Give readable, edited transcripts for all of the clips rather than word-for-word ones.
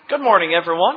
Good morning, everyone.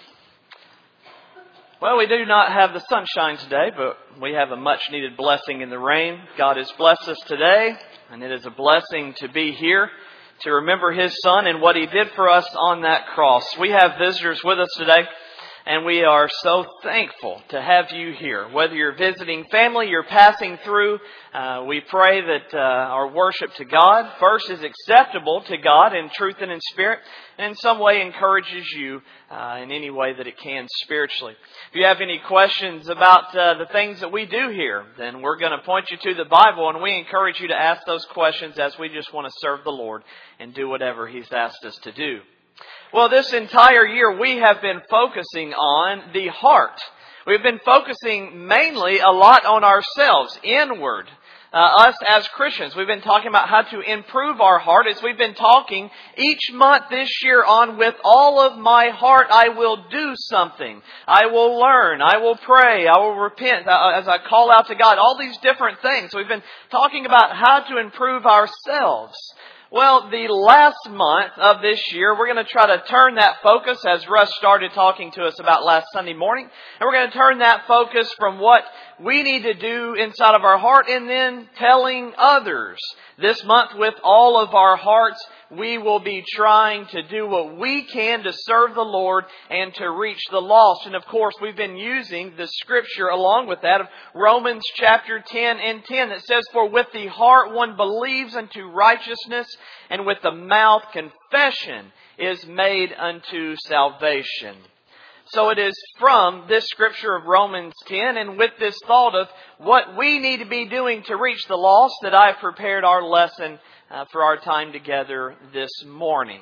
Well, we do not have the sunshine today, but we have a much-needed blessing in the rain. God has blessed us today, and it is a blessing to be here to remember His Son and what He did for us on that cross. We have visitors with us today, and we are so thankful to have you here. Whether you're visiting family, you're passing through, we pray that our worship to God first is acceptable to God in truth and in spirit, and in some way encourages you in any way that it can spiritually. If you have any questions about the things that we do here, then we're going to point you to the Bible, and we encourage you to ask those questions as we just want to serve the Lord and do whatever He's asked us to do. Well, this entire year we have been focusing on the heart. We've been focusing mainly a lot on ourselves, inward. Us as Christians. We've been talking about how to improve our heart as we've been talking each month this year on with all of my heart I will do something. I will learn. I will pray. I will repent as I call out to God. All these different things. We've been talking about how to improve ourselves. Well, the last month of this year, we're going to try to turn that focus, as Russ started talking to us about last Sunday morning, and we're going to turn that focus from what we need to do inside of our heart and then telling others. This month, with all of our hearts, we will be trying to do what we can to serve the Lord and to reach the lost. And of course, we've been using the scripture along with that of Romans chapter 10 and 10 that says, "For with the heart one believes unto righteousness, and with the mouth confession is made unto salvation." So it is from this scripture of Romans 10 and with this thought of what we need to be doing to reach the lost that I've prepared our lesson for our time together this morning.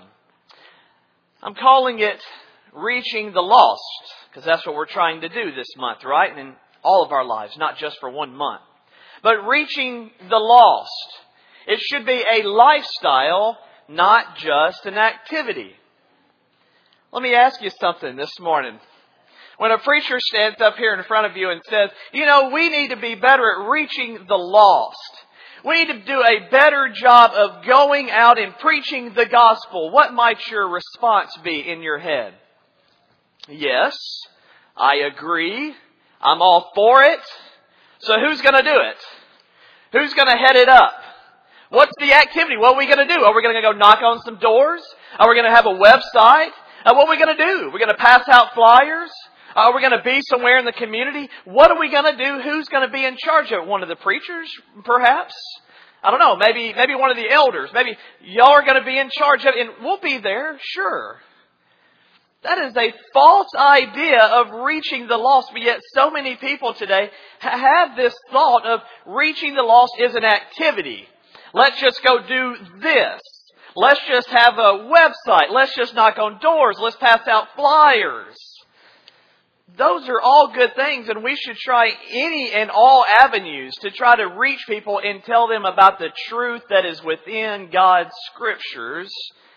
I'm calling it Reaching the Lost, because that's what we're trying to do this month, right? And in all of our lives, not just for 1 month. But reaching the lost. It should be a lifestyle, not just an activity. Let me ask you something this morning. When a preacher stands up here in front of you and says, we need to be better at reaching the lost. We need to do a better job of going out and preaching the gospel. What might your response be in your head? Yes, I agree. I'm all for it. So who's going to do it? Who's going to head it up? What's the activity? What are we going to do? Are we going to go knock on some doors? Are we going to have a website? What are we going to do? We're going to pass out flyers? Are we going to be somewhere in the community? What are we going to do? Who's going to be in charge of it? One of the preachers, perhaps? I don't know. Maybe one of the elders. Maybe y'all are going to be in charge of it, and we'll be there, sure. That is a false idea of reaching the lost, but yet so many people today have this thought of reaching the lost is an activity. Let's just go do this. Let's just have a website. Let's just knock on doors. Let's pass out flyers. Those are all good things, and we should try any and all avenues to try to reach people and tell them about the truth that is within God's Scriptures.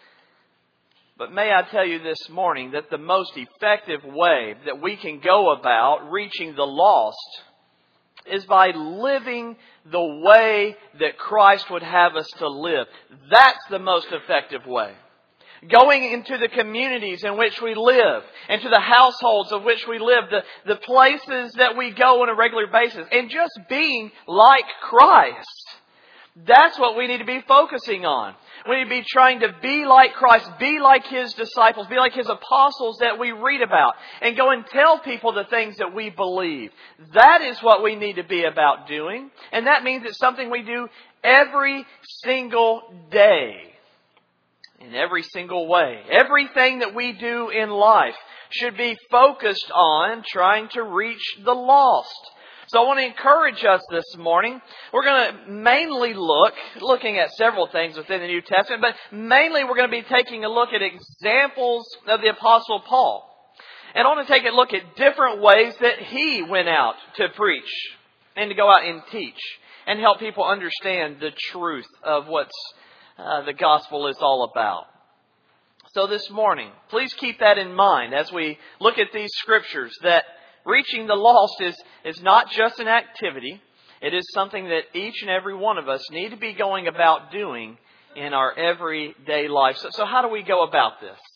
But may I tell you this morning that the most effective way that we can go about reaching the lost is by living the way that Christ would have us to live. That's the most effective way. Going into the communities in which we live, into the households of which we live, the places that we go on a regular basis, and just being like Christ. That's what we need to be focusing on. We need to be trying to be like Christ, be like His disciples, be like His apostles that we read about, and go and tell people the things that we believe. That is what we need to be about doing. And that means it's something we do every single day. In every single way. Everything that we do in life should be focused on trying to reach the lost. So I want to encourage us this morning. We're going to mainly looking at several things within the New Testament, but mainly we're going to be taking a look at examples of the Apostle Paul. And I want to take a look at different ways that he went out to preach and to go out and teach and help people understand the truth of what's the gospel is all about. So this morning, please keep that in mind as we look at these scriptures, that reaching the lost is not just an activity. It is something that each and every one of us need to be going about doing in our everyday life. So how do we go about this?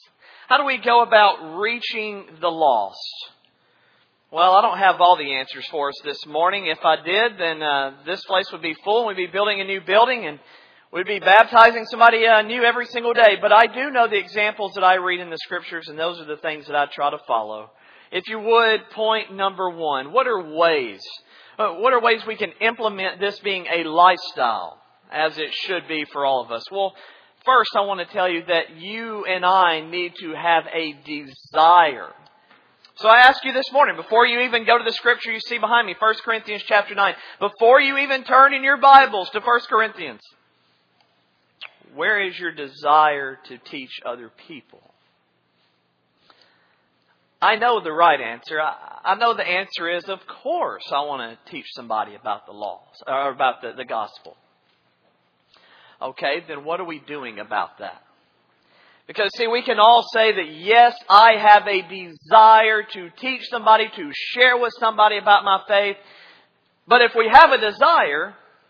How do we go about reaching the lost? Well, I don't have all the answers for us this morning. If I did, then this place would be full. We'd be building a new building and we'd be baptizing somebody new every single day. But I do know the examples that I read in the Scriptures, and those are the things that I try to follow. If you would, point number one, what are ways we can implement this being a lifestyle, as it should be for all of us? Well, first, I want to tell you that you and I need to have a desire. So I ask you this morning, before you even go to the Scripture you see behind me, 1 Corinthians chapter 9, before you even turn in your Bibles to 1 Corinthians, where is your desire to teach other people? I know the right answer. I know the answer is, of course, I want to teach somebody about the laws, or about the gospel. Okay, then what are we doing about that? Because, see, we can all say that, yes, I have a desire to teach somebody, to share with somebody about my faith. But if we have a desire,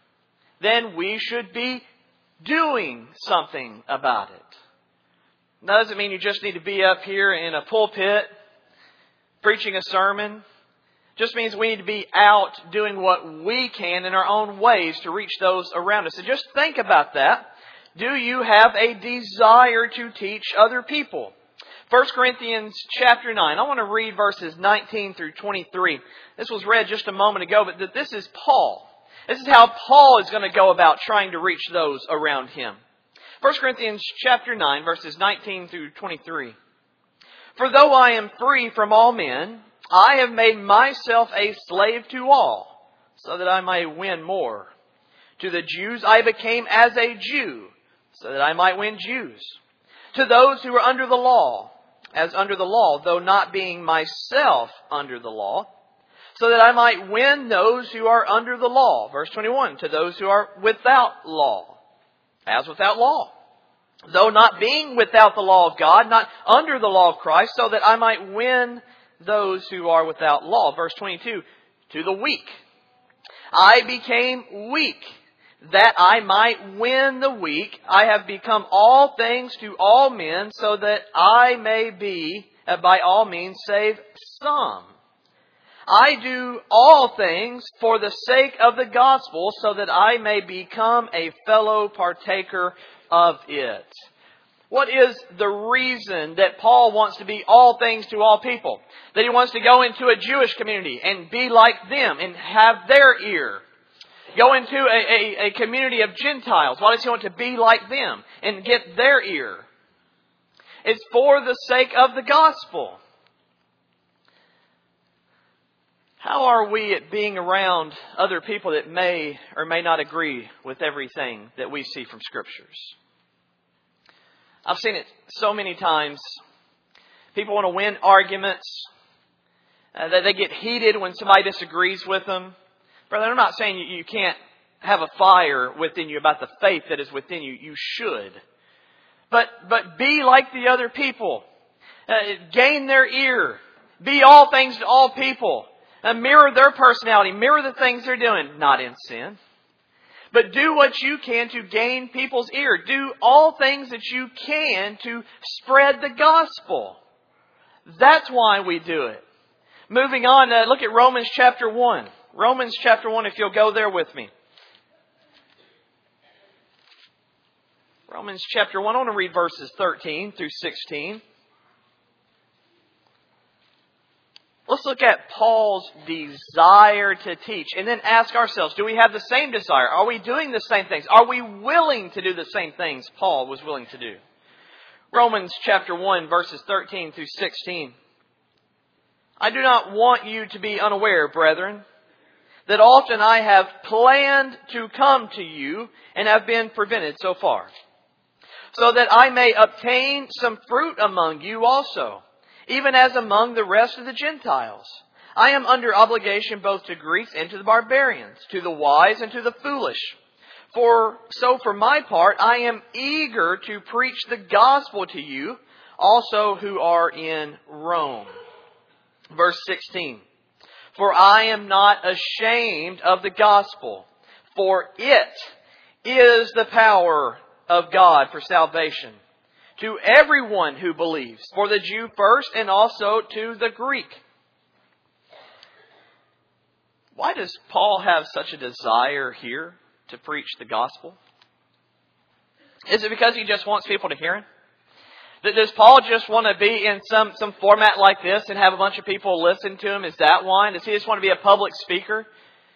then we should be doing something about it. That doesn't mean you just need to be up here in a pulpit preaching a sermon. It just means we need to be out doing what we can in our own ways to reach those around us. So just think about that. Do you have a desire to teach other people? 1 Corinthians chapter 9. I want to read verses 19 through 23. This was read just a moment ago, but this is Paul. This is how Paul is going to go about trying to reach those around him. 1 Corinthians chapter 9, verses 19 through 23. For though I am free from all men, I have made myself a slave to all, so that I may win more. To the Jews I became as a Jew, so that I might win Jews. To those who are under the law, as under the law, though not being myself under the law, so that I might win those who are under the law. Verse 21, to those who are without law, as without law. Though not being without the law of God, not under the law of Christ, so that I might win those who are without law. Verse 22, to the weak. I became weak, that I might win the weak. I have become all things to all men, so that I may be, by all means, save some. I do all things for the sake of the gospel, so that I may become a fellow partaker of it. What is the reason that Paul wants to be all things to all people? That he wants to go into a Jewish community and be like them and have their ear. Go into a community of Gentiles. Why does he want to be like them and get their ear? It's for the sake of the gospel. How are we at being around other people that may or may not agree with everything that we see from Scriptures? I've seen it so many times. People want to win arguments. They get heated when somebody disagrees with them. Brother, I'm not saying you can't have a fire within you about the faith that is within you. You should. But be like the other people. Gain their ear. Be all things to all people. Mirror their personality. Mirror the things they're doing. Not in sin. But do what you can to gain people's ear. Do all things that you can to spread the gospel. That's why we do it. Moving on, look at Romans chapter 1. Romans chapter 1, if you'll go there with me. Romans chapter 1, I want to read verses 13 through 16. Let's look at Paul's desire to teach and then ask ourselves, do we have the same desire? Are we doing the same things? Are we willing to do the same things Paul was willing to do? Romans chapter 1, verses 13 through 16. I do not want you to be unaware, brethren, that often I have planned to come to you and have been prevented so far, so that I may obtain some fruit among you also, even as among the rest of the Gentiles. I am under obligation both to Greeks and to the barbarians, to the wise and to the foolish. For my part, I am eager to preach the gospel to you, also who are in Rome. Verse 16. For I am not ashamed of the gospel, for it is the power of God for salvation to everyone who believes, for the Jew first and also to the Greek. Why does Paul have such a desire here to preach the gospel? Is it because he just wants people to hear him? Does Paul just want to be in some format like this and have a bunch of people listen to him? Is that why? Does he just want to be a public speaker?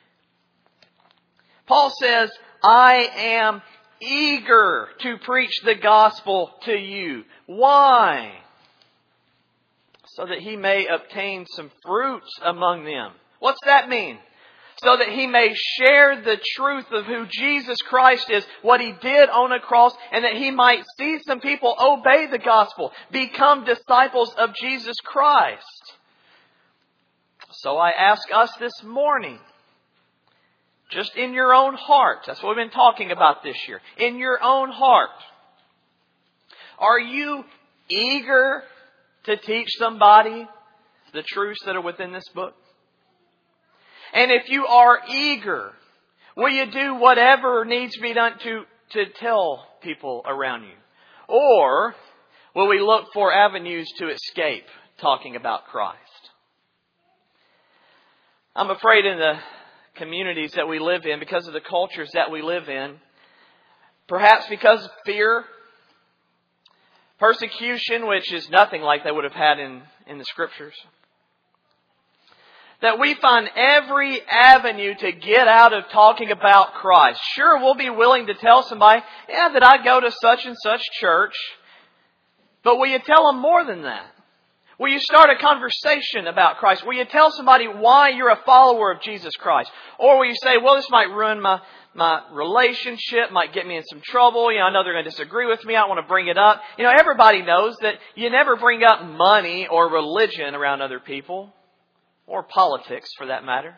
Paul says, I am eager to preach the gospel to you. Why? So that he may obtain some fruits among them. What's that mean? So that he may share the truth of who Jesus Christ is, what he did on a cross, and that he might see some people obey the gospel, become disciples of Jesus Christ. So I ask us this morning, just in your own heart, that's what we've been talking about this year, in your own heart, are you eager to teach somebody the truths that are within this book? And if you are eager, will you do whatever needs to be done to tell people around you? Or will we look for avenues to escape talking about Christ? I'm afraid in the communities that we live in, because of the cultures that we live in, perhaps because of fear, persecution, which is nothing like they would have had in the Scriptures, that we find every avenue to get out of talking about Christ. Sure, we'll be willing to tell somebody, that I go to such and such church. But will you tell them more than that? Will you start a conversation about Christ? Will you tell somebody why you're a follower of Jesus Christ? Or will you say, well, this might ruin my relationship, might get me in some trouble. I know they're going to disagree with me. I don't want to bring it up. Everybody knows that you never bring up money or religion around other people. Or politics, for that matter.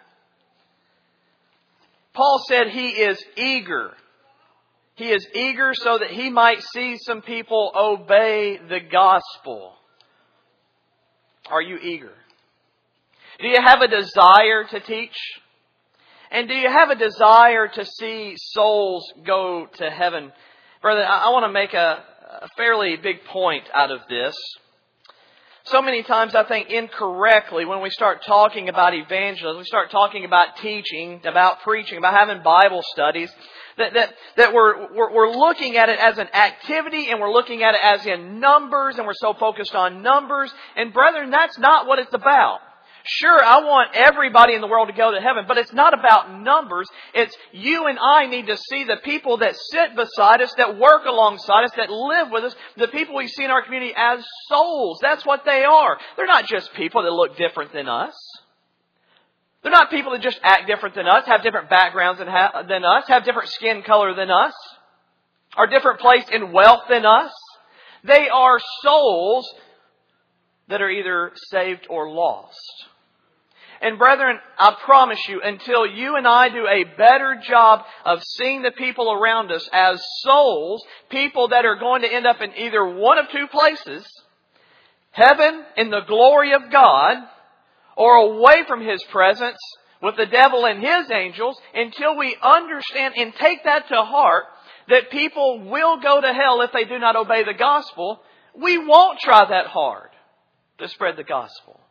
Paul said he is eager. He is eager so that he might see some people obey the gospel. Are you eager? Do you have a desire to teach? And do you have a desire to see souls go to heaven? Brother, I want to make a fairly big point out of this. So many times, I think incorrectly, when we start talking about evangelism, we start talking about teaching, about preaching, about having Bible studies, that we're looking at it as an activity, and we're looking at it as in numbers, and we're so focused on numbers. And brethren, that's not what it's about. Sure, I want everybody in the world to go to heaven, but it's not about numbers. It's you and I need to see the people that sit beside us, that work alongside us, that live with us, the people we see in our community as souls. That's what they are. They're not just people that look different than us. They're not people that just act different than us, have different backgrounds than us, have different skin color than us, are different place in wealth than us. They are souls that are either saved or lost. And brethren, I promise you, until you and I do a better job of seeing the people around us as souls, people that are going to end up in either one of two places, heaven in the glory of God, or away from His presence with the devil and his angels, until we understand and take that to heart, that people will go to hell if they do not obey the gospel, we won't try that hard to spread the gospel.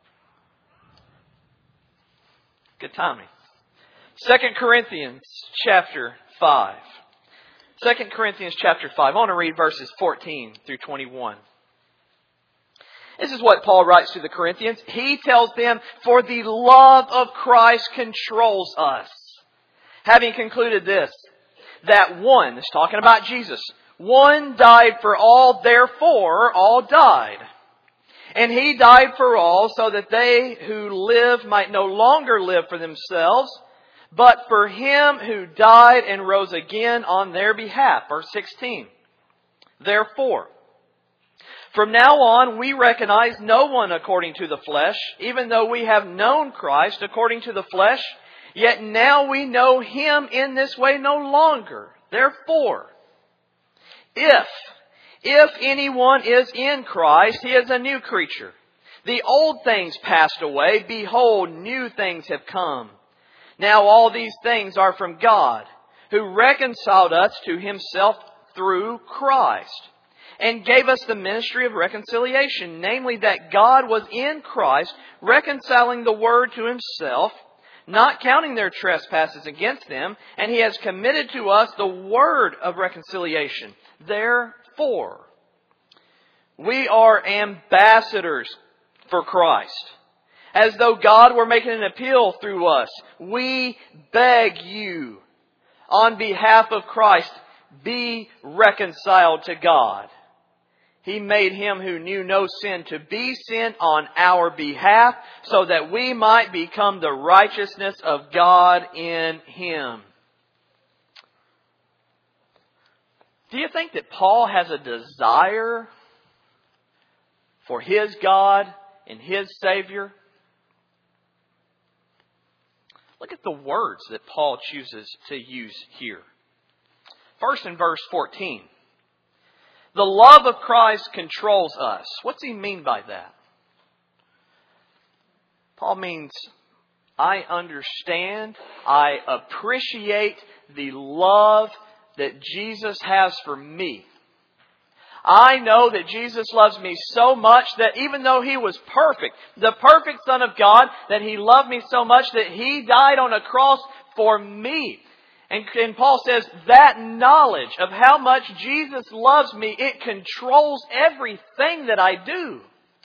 Good timing. 2 Corinthians chapter 5. 2 Corinthians chapter 5. I want to read verses 14 through 21. This is what Paul writes to the Corinthians. He tells them, for the love of Christ controls us. Having concluded this, that one, it's talking about Jesus, one died for all, therefore all died. And He died for all, so that they who live might no longer live for themselves, but for Him who died and rose again on their behalf. Verse 16. Therefore, from now on we recognize no one according to the flesh, even though we have known Christ according to the flesh, yet now we know Him in this way no longer. Therefore, if anyone is in Christ, he is a new creature. The old things passed away. Behold, new things have come. Now all these things are from God, who reconciled us to Himself through Christ, and gave us the ministry of reconciliation, namely that God was in Christ, reconciling the world to Himself, not counting their trespasses against them, and He has committed to us the word of reconciliation. Therefore, we are ambassadors for Christ. As though God were making an appeal through us, we beg you, on behalf of Christ, be reconciled to God. He made Him who knew no sin to be sin on our behalf, so that we might become the righteousness of God in Him. Do you think that Paul has a desire for his God and his Savior? Look at the words that Paul chooses to use here. First, in verse 14. The love of Christ controls us. What's he mean by that? Paul means, I understand, I appreciate the love that Jesus has for me. I know that Jesus loves me so much that even though He was perfect, the perfect Son of God, that He loved me so much that He died on a cross for me. And Paul says that knowledge of how much Jesus loves me, it controls everything that I do.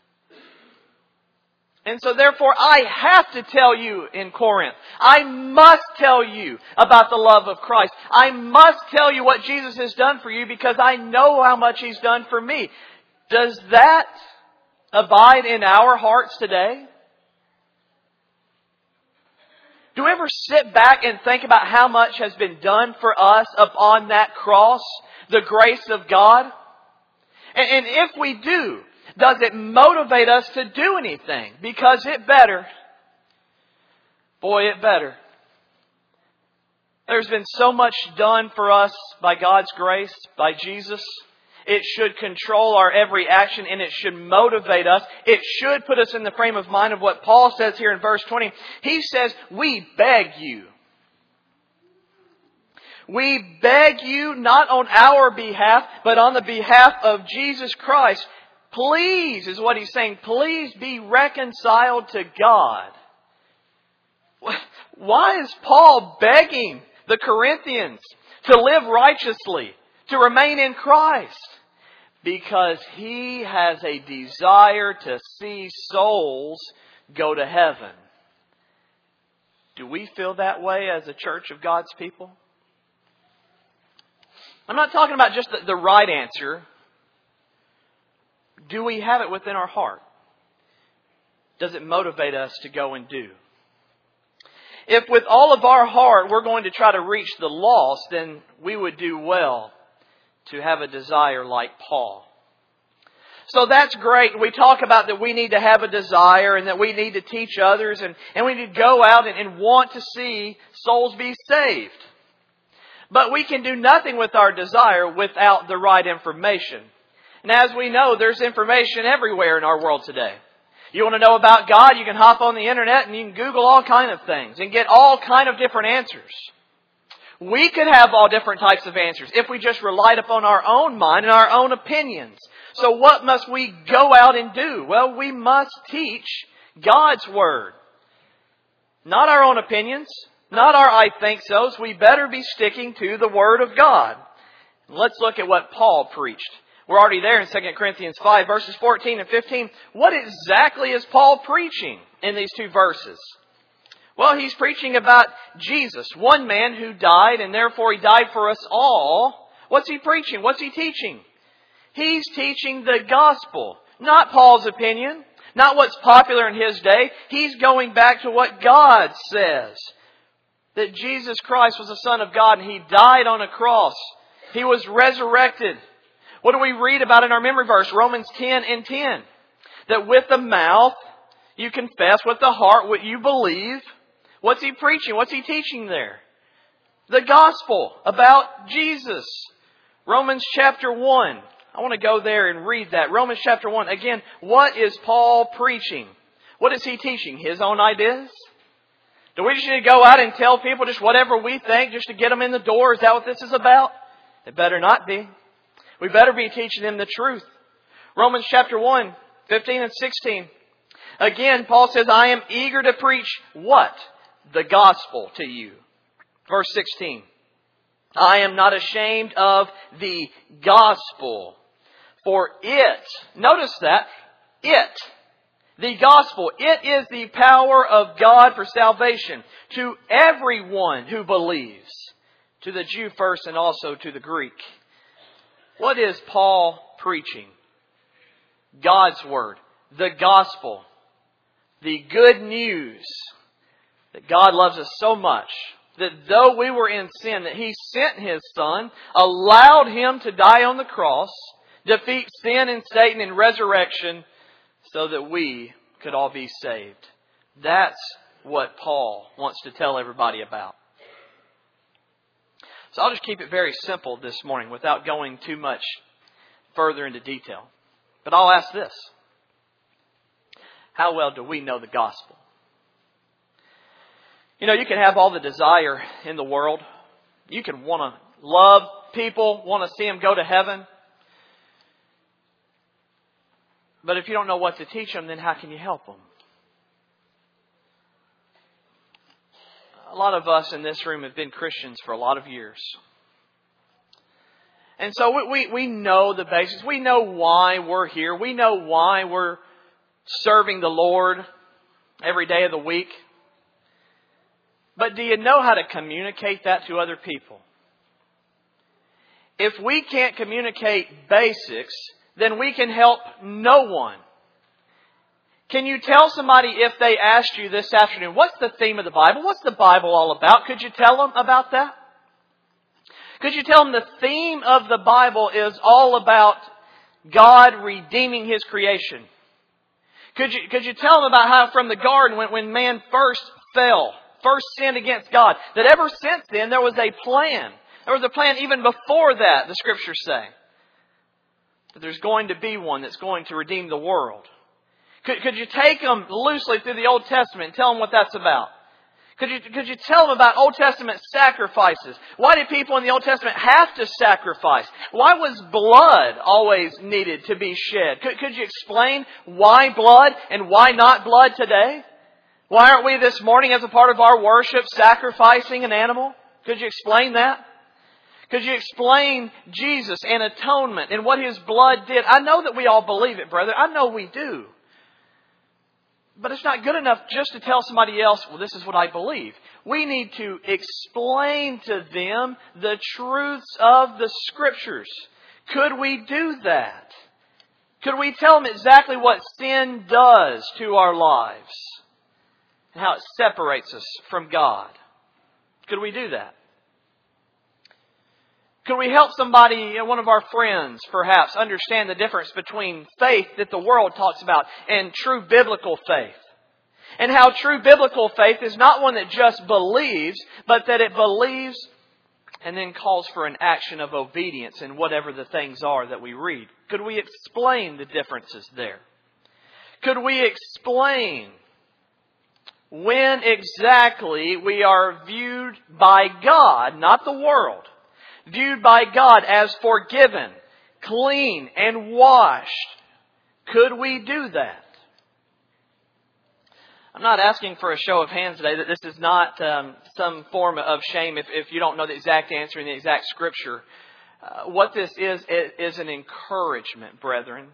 And so therefore I have to tell you in Corinth, I must tell you about the love of Christ. I must tell you what Jesus has done for you because I know how much He's done for me. Does that abide in our hearts today? Do we ever sit back and think about how much has been done for us upon that cross? The grace of God? And if we do, does it motivate us to do anything? Because it better. Boy, it better. There's been so much done for us by God's grace, by Jesus. It should control our every action and it should motivate us. It should put us in the frame of mind of what Paul says here in verse 20. He says, we beg you. We beg you, not on our behalf, but on the behalf of Jesus Christ. Please, is what he's saying, please be reconciled to God. Why is Paul begging the Corinthians to live righteously, to remain in Christ? Because he has a desire to see souls go to heaven. Do we feel that way as a church of God's people? I'm not talking about just the right answer. Do we have it within our heart? Does it motivate us to go and do? If with all of our heart we're going to try to reach the lost, then we would do well to have a desire like Paul. So that's great. We talk about that we need to have a desire and that we need to teach others and we need to go out and want to see souls be saved. But we can do nothing with our desire without the right information. And as we know, there's information everywhere in our world today. You want to know about God, you can hop on the internet and you can Google all kind of things and get all kind of different answers. We could have all different types of answers if we just relied upon our own mind and our own opinions. So what must we go out and do? Well, we must teach God's Word. Not our own opinions, not our I think so's. We better be sticking to the Word of God. Let's look at what Paul preached. We're already there in 2 Corinthians 5, verses 14 and 15. What exactly is Paul preaching in these two verses? Well, he's preaching about Jesus, one man who died, and therefore He died for us all. What's he preaching? What's he teaching? He's teaching the gospel, not Paul's opinion, not what's popular in his day. He's going back to what God says, that Jesus Christ was the Son of God, and He died on a cross. He was resurrected. What do we read about in our memory verse? Romans 10 and 10. That with the mouth you confess, with the heart what you believe. What's he preaching? What's he teaching there? The gospel about Jesus. Romans chapter 1. I want to go there and read that. Romans chapter 1. Again, what is Paul preaching? What is he teaching? His own ideas? Do we just need to go out and tell people just whatever we think just to get them in the door? Is that what this is about? It better not be. We better be teaching them the truth. Romans chapter 1, 15 and 16. Again, Paul says, I am eager to preach what? The gospel to you. Verse 16. I am not ashamed of the gospel. For it, notice that, the gospel, it is the power of God for salvation to everyone who believes. To the Jew first and also to the Greek. What is Paul preaching? God's Word. The gospel. The good news that God loves us so much that though we were in sin, that He sent His Son, allowed Him to die on the cross, defeat sin and Satan in resurrection so that we could all be saved. That's what Paul wants to tell everybody about. So I'll just keep it very simple this morning without going too much further into detail. But I'll ask this. How well do we know the gospel? You know, you can have all the desire in the world. You can want to love people, want to see them go to heaven. But if you don't know what to teach them, then how can you help them? A lot of us in this room have been Christians for a lot of years. And so we know the basics. We know why we're here. We know why we're serving the Lord every day of the week. But do you know how to communicate that to other people? If we can't communicate basics, then we can help no one. Can you tell somebody if they asked you this afternoon, what's the theme of the Bible? What's the Bible all about? Could you tell them about that? Could you tell them the theme of the Bible is all about God redeeming His creation? Could you tell them about how from the garden when man first fell, first sinned against God, that ever since then there was a plan. There was a plan even before that, the Scriptures say. That there's going to be one that's going to redeem the world. Could you take them loosely through the Old Testament and tell them what that's about? Could you tell them about Old Testament sacrifices? Why did people in the Old Testament have to sacrifice? Why was blood always needed to be shed? Could you explain why blood and why not blood today? Why aren't we this morning as a part of our worship sacrificing an animal? Could you explain that? Could you explain Jesus and atonement and what His blood did? I know that we all believe it, brother. I know we do. But it's not good enough just to tell somebody else, well, this is what I believe. We need to explain to them the truths of the Scriptures. Could we do that? Could we tell them exactly what sin does to our lives? And how it separates us from God? Could we do that? Could we help somebody, one of our friends, perhaps, understand the difference between faith that the world talks about and true biblical faith? And how true biblical faith is not one that just believes, but that it believes and then calls for an action of obedience in whatever the things are that we read. Could we explain the differences there? Could we explain when exactly we are viewed by God, not the world, viewed by God as forgiven, clean, and washed? Could we do that? I'm not asking for a show of hands today. That this is not some form of shame if you don't know the exact answer in the exact Scripture. What this is an encouragement, brethren.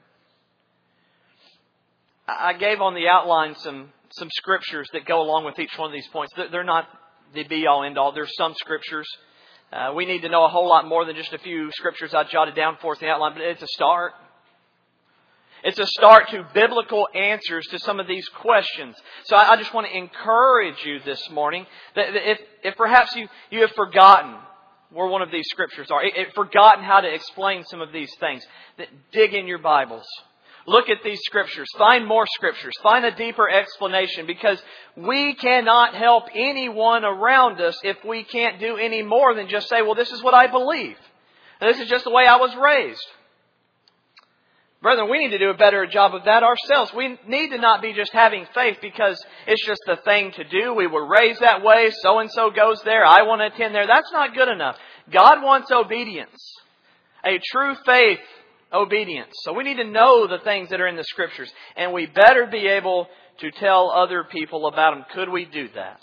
I gave on the outline some Scriptures that go along with each one of these points. They're not the be-all, end-all. There's some Scriptures. We need to know a whole lot more than just a few Scriptures I jotted down for us in the outline, but it's a start. It's a start to biblical answers to some of these questions. So I just want to encourage you this morning that if perhaps you have forgotten where one of these Scriptures are, forgotten how to explain some of these things, that dig in your Bibles. Look at these Scriptures. Find more Scriptures. Find a deeper explanation, because we cannot help anyone around us if we can't do any more than just say, well, this is what I believe. And this is just the way I was raised. Brethren, we need to do a better job of that ourselves. We need to not be just having faith because it's just the thing to do. We were raised that way. So-and-so goes there. I want to attend there. That's not good enough. God wants obedience. A true faith obedience. So we need to know the things that are in the Scriptures. And we better be able to tell other people about them. Could we do that?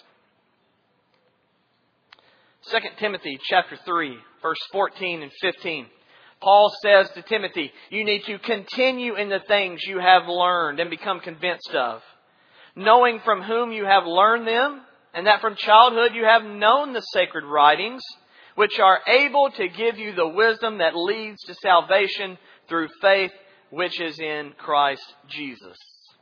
2 Timothy chapter 3, verse 14 and 15. Paul says to Timothy, you need to continue in the things you have learned and become convinced of, knowing from whom you have learned them, and that from childhood you have known the sacred writings, which are able to give you the wisdom that leads to salvation through faith, which is in Christ Jesus.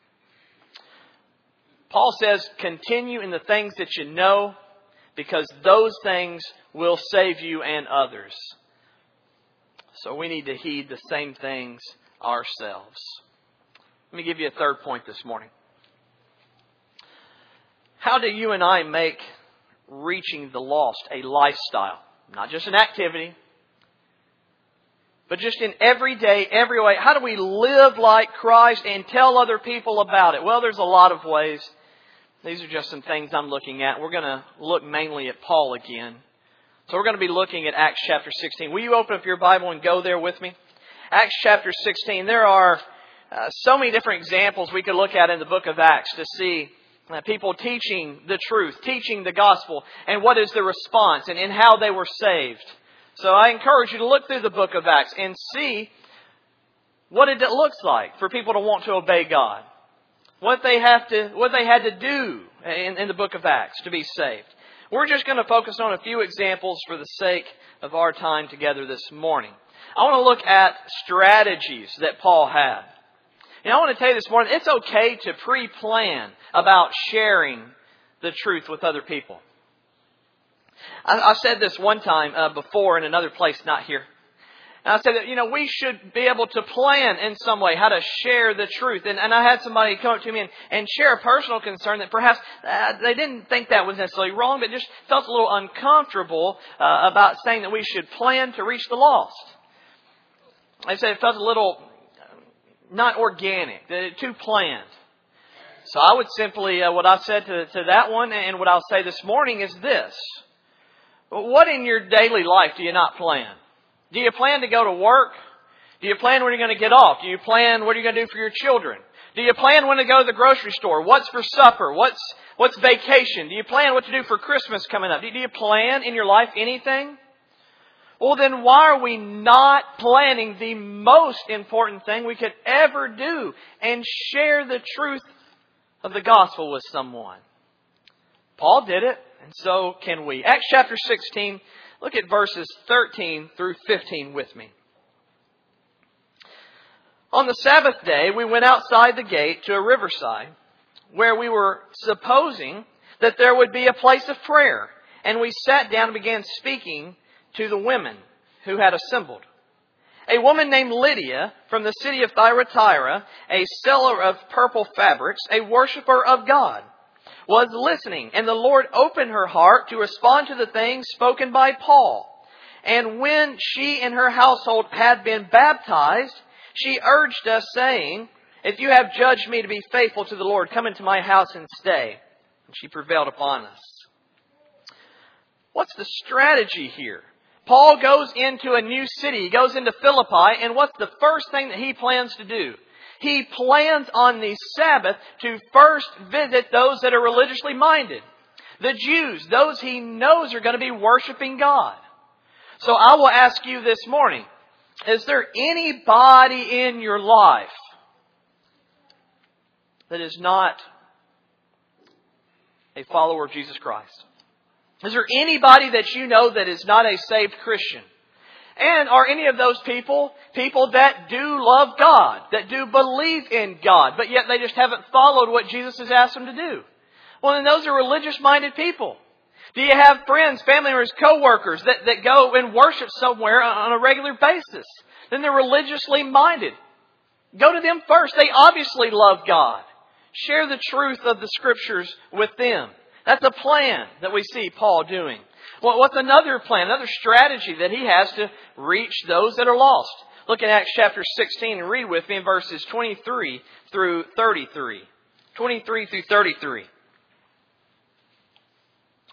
Paul says, continue in the things that you know, because those things will save you and others. So we need to heed the same things ourselves. Let me give you a third point this morning. How do you and I make reaching the lost a lifestyle? Not just an activity, but just in every day, every way. How do we live like Christ and tell other people about it? Well, there's a lot of ways. These are just some things I'm looking at. We're going to look mainly at Paul again. So we're going to be looking at Acts chapter 16. Will you open up your Bible and go there with me? Acts chapter 16. There are so many different examples we could look at in the book of Acts to see people teaching the truth, teaching the gospel, and what is the response and how they were saved. So I encourage you to look through the book of Acts and see what it looks like for people to want to obey God. What they had to do in the book of Acts to be saved. We're just going to focus on a few examples for the sake of our time together this morning. I want to look at strategies that Paul had. And I want to tell you this morning, it's okay to pre-plan about sharing the truth with other people. I said this one time before in another place, not here. And I said that, we should be able to plan in some way how to share the truth. And I had somebody come up to me and share a personal concern that perhaps they didn't think that was necessarily wrong, but just felt a little uncomfortable about saying that we should plan to reach the lost. They said it felt a little not organic, too planned. So I would simply, what I said to that one and what I'll say this morning is this. What in your daily life do you not plan? Do you plan to go to work? Do you plan when you're going to get off? Do you plan what are you going to do for your children? Do you plan when to go to the grocery store? What's for supper? What's vacation? Do you plan what to do for Christmas coming up? Do you plan in your life anything? Well, then why are we not planning the most important thing we could ever do and share the truth of the gospel with someone? Paul did it, and so can we. Acts chapter 16, look at verses 13 through 15 with me. On the Sabbath day, we went outside the gate to a riverside where we were supposing that there would be a place of prayer. And we sat down and began speaking to the women who had assembled. A woman named Lydia from the city of Thyatira, a seller of purple fabrics, a worshiper of God, was listening, and the Lord opened her heart to respond to the things spoken by Paul. And when she and her household had been baptized, she urged us, saying, if you have judged me to be faithful to the Lord, come into my house and stay. And she prevailed upon us. What's the strategy here? Paul goes into a new city. He goes into Philippi, and what's the first thing that he plans to do? He plans on the Sabbath to first visit those that are religiously minded. The Jews, those he knows are going to be worshiping God. So I will ask you this morning, is there anybody in your life that is not a follower of Jesus Christ? Is there anybody that you know that is not a saved Christian? And are any of those people that do love God, that do believe in God, but yet they just haven't followed what Jesus has asked them to do? Well, then those are religious-minded people. Do you have friends, family members, co-workers that go and worship somewhere on a regular basis? Then they're religiously minded. Go to them first. They obviously love God. Share the truth of the Scriptures with them. That's a plan that we see Paul doing. Well, what's another plan, another strategy that he has to reach those that are lost? Look at Acts chapter 16 and read with me in verses 23 through 33. 23 through 33.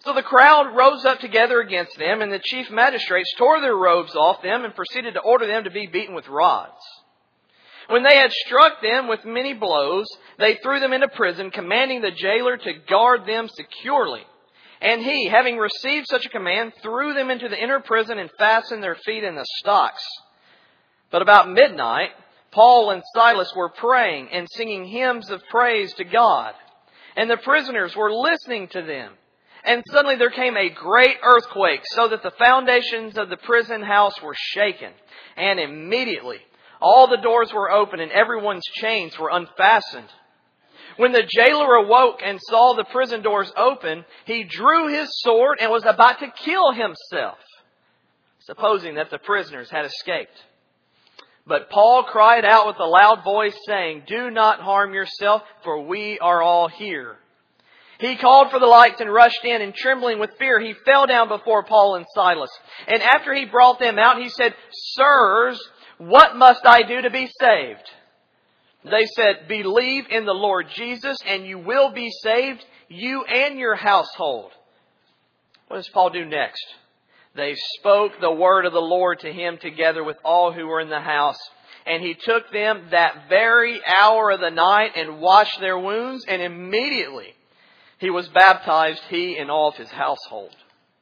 So the crowd rose up together against them, and the chief magistrates tore their robes off them and proceeded to order them to be beaten with rods. When they had struck them with many blows, they threw them into prison, commanding the jailer to guard them securely. And he, having received such a command, threw them into the inner prison and fastened their feet in the stocks. But about midnight, Paul and Silas were praying and singing hymns of praise to God. And the prisoners were listening to them. And suddenly there came a great earthquake, so that the foundations of the prison house were shaken. And immediately all the doors were open and everyone's chains were unfastened. When the jailer awoke and saw the prison doors open, he drew his sword and was about to kill himself, supposing that the prisoners had escaped. But Paul cried out with a loud voice, saying, "Do not harm yourself, for we are all here." He called for the lights and rushed in, and trembling with fear, he fell down before Paul and Silas. And after he brought them out, he said, "Sirs, what must I do to be saved?" They said, "Believe in the Lord Jesus, and you will be saved, you and your household." What does Paul do next? They spoke the word of the Lord to him together with all who were in the house. And he took them that very hour of the night and washed their wounds, and immediately he was baptized, he and all of his household.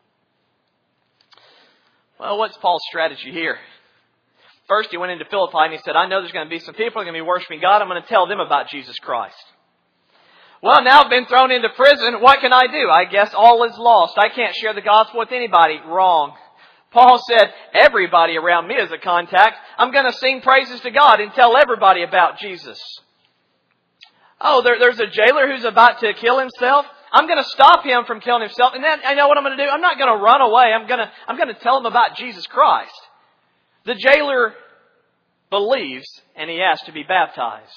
Well, what's Paul's strategy here? First, he went into Philippi and he said, I know there's going to be some people who are going to be worshiping God. I'm going to tell them about Jesus Christ. Well, now I've been thrown into prison. What can I do? I guess all is lost. I can't share the gospel with anybody. Wrong. Paul said, everybody around me is a contact. I'm going to sing praises to God and tell everybody about Jesus. Oh, there's a jailer who's about to kill himself. I'm going to stop him from killing himself. And then I know what I'm going to do. I'm not going to run away. I'm going to tell him about Jesus Christ. The jailer believes and he asks to be baptized.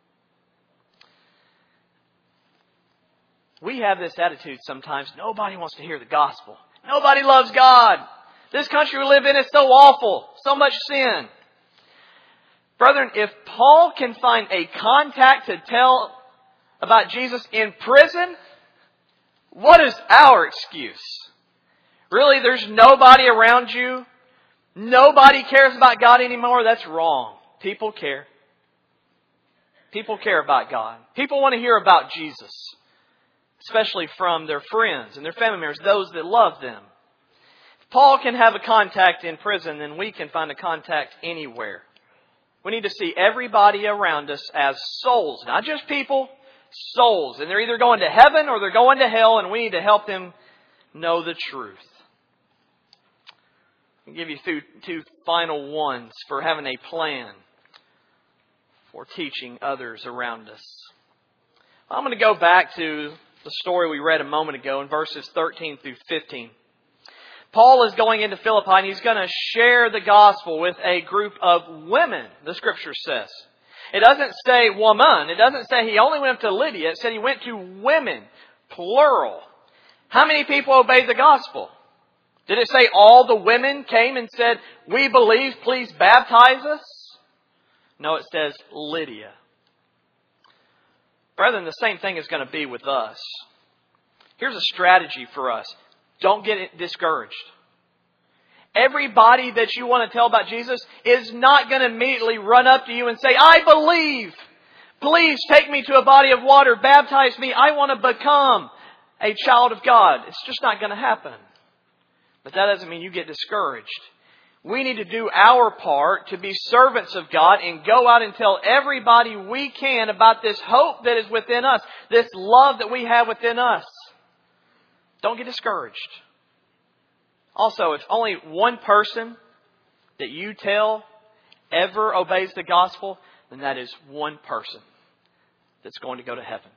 We have this attitude sometimes. Nobody wants to hear the gospel. Nobody loves God. This country we live in is so awful. So much sin. Brethren, if Paul can find a contact to tell about Jesus in prison, what is our excuse? Really, there's nobody around you? Nobody cares about God anymore? That's wrong. People care. People care about God. People want to hear about Jesus. Especially from their friends and their family members, those that love them. If Paul can have a contact in prison, then we can find a contact anywhere. We need to see everybody around us as souls. Not just people, souls. And they're either going to heaven or they're going to hell, and we need to help them know the truth. I'll give you two final ones for having a plan for teaching others around us. I'm going to go back to the story we read a moment ago in verses 13 through 15. Paul is going into Philippi and he's going to share the gospel with a group of women, the scripture says. It doesn't say woman. It doesn't say he only went up to Lydia. It said he went to women, plural. How many people obeyed the gospel? Did it say all the women came and said, we believe, please baptize us? No, it says Lydia. Brethren, the same thing is going to be with us. Here's a strategy for us. Don't get discouraged. Everybody that you want to tell about Jesus is not going to immediately run up to you and say, I believe. Please take me to a body of water. Baptize me. I want to become a child of God. It's just not going to happen. But that doesn't mean you get discouraged. We need to do our part to be servants of God and go out and tell everybody we can about this hope that is within us, this love that we have within us. Don't get discouraged. Also, if only one person that you tell ever obeys the gospel, then that is one person that's going to go to heaven.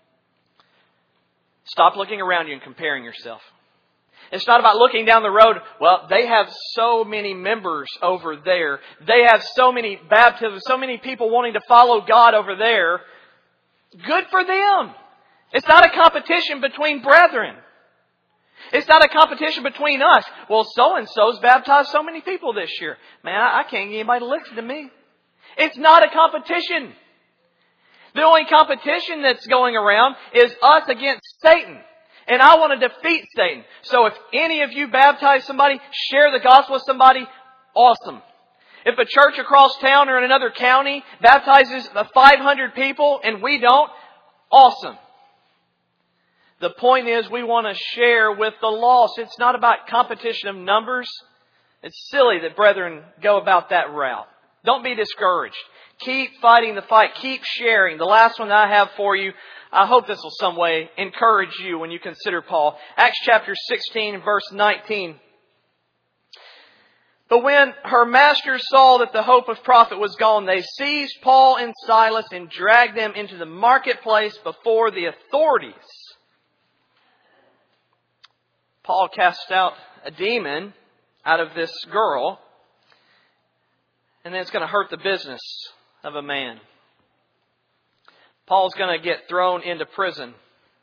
Stop looking around you and comparing yourself. It's not about looking down the road. Well, they have so many members over there. They have so many baptisms, so many people wanting to follow God over there. Good for them. It's not a competition between brethren. It's not a competition between us. Well, so-and-so's baptized so many people this year. Man, I can't get anybody to listen to me. It's not a competition. The only competition that's going around is us against Satan. And I want to defeat Satan. So if any of you baptize somebody, share the gospel with somebody, awesome. If a church across town or in another county baptizes 500 people and we don't, awesome. The point is we want to share with the lost. It's not about competition of numbers. It's silly that brethren go about that route. Don't be discouraged. Keep fighting the fight. Keep sharing. The last one that I have for you, I hope this will some way encourage you when you consider Paul. Acts chapter 16, verse 19. But when her masters saw that the hope of profit was gone, they seized Paul and Silas and dragged them into the marketplace before the authorities. Paul cast out a demon out of this girl, and then it's going to hurt the business of a man. Paul's going to get thrown into prison.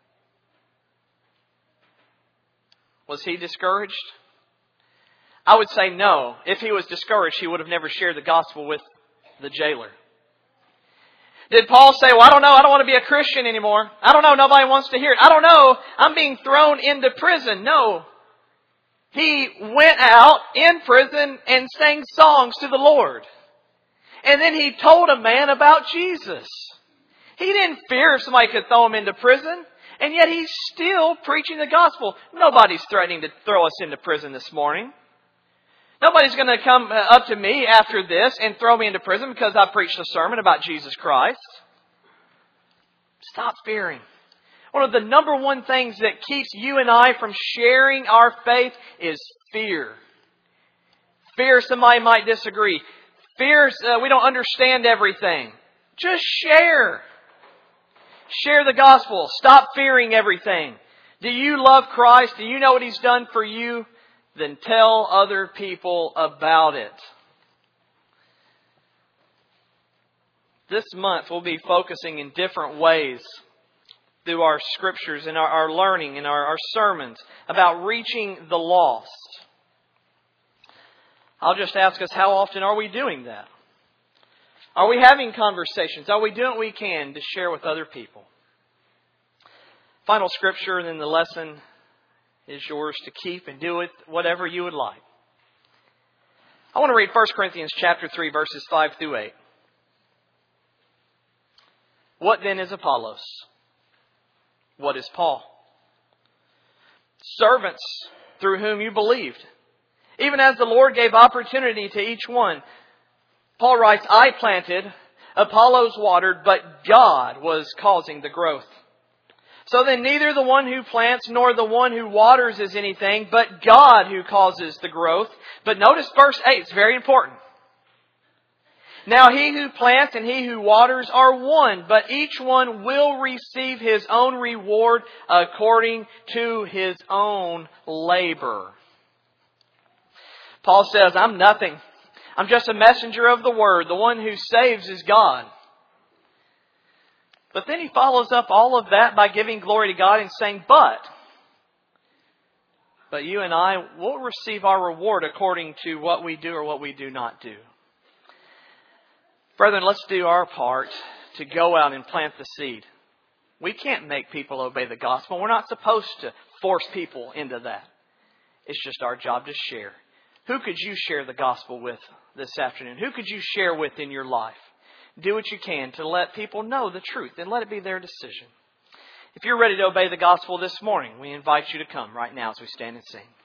Was he discouraged? I would say no. If he was discouraged, he would have never shared the gospel with the jailer. Did Paul say, well, I don't know, I don't want to be a Christian anymore. I don't know, nobody wants to hear it. I don't know, I'm being thrown into prison. No. He went out in prison and sang songs to the Lord. And then he told a man about Jesus. He didn't fear if somebody could throw him into prison. And yet he's still preaching the gospel. Nobody's threatening to throw us into prison this morning. Nobody's going to come up to me after this and throw me into prison because I preached a sermon about Jesus Christ. Stop fearing. One of the number one things that keeps you and I from sharing our faith is fear. Fear somebody might disagree. Fear we don't understand everything. Just share. Share the gospel. Stop fearing everything. Do you love Christ? Do you know what He's done for you? Then tell other people about it. This month we'll be focusing in different ways through our scriptures and our learning and our sermons about reaching the lost. I'll just ask us, how often are we doing that? Are we having conversations? Are we doing what we can to share with other people? Final scripture and then the lesson is yours to keep and do it whatever you would like. I want to read 1 Corinthians chapter 3, verses 5 through 8. What then is Apollos? What is Paul? Servants through whom you believed, even as the Lord gave opportunity to each one. Paul writes, I planted, Apollos watered, but God was causing the growth. So then neither the one who plants nor the one who waters is anything, but God who causes the growth. But notice verse 8, it's very important. Now he who plants and he who waters are one, but each one will receive his own reward according to his own labor. Paul says, I'm nothing. I'm just a messenger of the word. The one who saves is God. But then he follows up all of that by giving glory to God and saying, but you and I will receive our reward according to what we do or what we do not do. Brethren, let's do our part to go out and plant the seed. We can't make people obey the gospel. We're not supposed to force people into that. It's just our job to share. Who could you share the gospel with this afternoon? Who could you share with in your life? Do what you can to let people know the truth and let it be their decision. If you're ready to obey the gospel this morning, we invite you to come right now as we stand and sing.